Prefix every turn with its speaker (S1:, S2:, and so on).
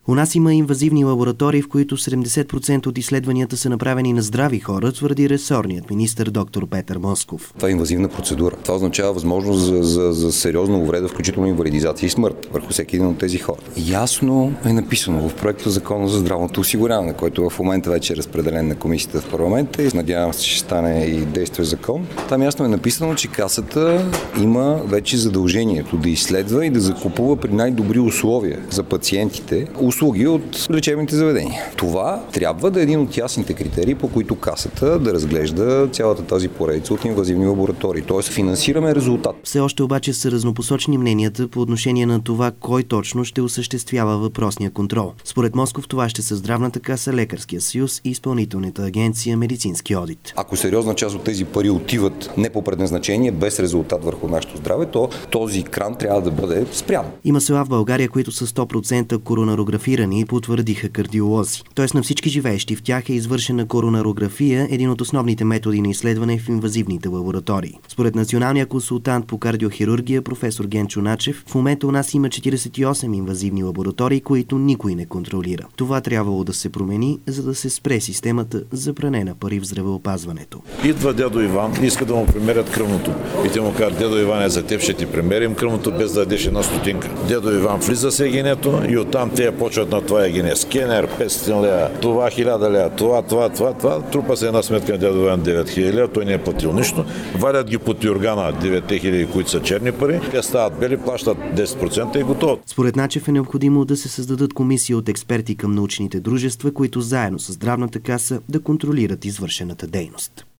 S1: У нас има инвазивни лаборатории, в които 70% от изследванията са направени на здрави хора, твърди ресорният министър доктор Петър Москов.
S2: Това е инвазивна процедура. Това означава възможност за сериозна увреда, включително инвалидизация и смърт върху всеки един от тези хора. Ясно е написано в проекта Закона за здравното осигуряване, който в момента вече е разпределен на комисията в парламента и надявам се, че ще стане и действащ закон. Там ясно е написано, че Касата има вече задължението да изследва и да закупува при най-добри условия за пациентите услуги от лечебните заведения. Това трябва да е един от ясните критерии, по които Касата да разглежда цялата тази поредица от инвазивни лаборатории. Тоест финансираме резултат.
S1: Все още обаче са разнопосочни мненията по отношение на това, кой точно ще осъществява въпросния контрол. Според Москов това ще са Здравната каса, Лекарския съюз и Изпълнителната агенция Медицински одит.
S2: Ако сериозна част от тези пари отиват не по предназначение, без резултат върху нашето здраве, то този кран трябва да бъде спрян.
S1: Има села в България, които са 100% коронарографирани, потвърдиха кардиолози. Тоест на всички живеещи в тях е извършена коронарография, един от основните методи на изследване в инвазивните лаборатории. Според националния консултант по кардиохирургия професор Генчо Начев, в момента у нас има 48 инвазивни лаборатории, които никой не контролира. Това трябвало да се промени, за да се спре системата за пране на пари в здравеопазването.
S3: Идва дядо Иван и иска да му премерят кръвното. И те му казват: дядо Иван е за теб, ще ти премерим кръвното без да дадеш една стотинка. Дядо Иван влиза с егенето и оттам те почват на това егене. Скенер, 500 лева, това 1000 лева, това. Трупа се една сметка на дядо Иван 9000 лева, той не е платил нищо. Валят ги под юргана 9000, които са черни пари. Те стават бели, плащат 10% и готово.
S1: Според Начев е необходимо да се създадат комисии от експерти към научните дружества, които заедно с Здравната каса да контролират извършената дейност.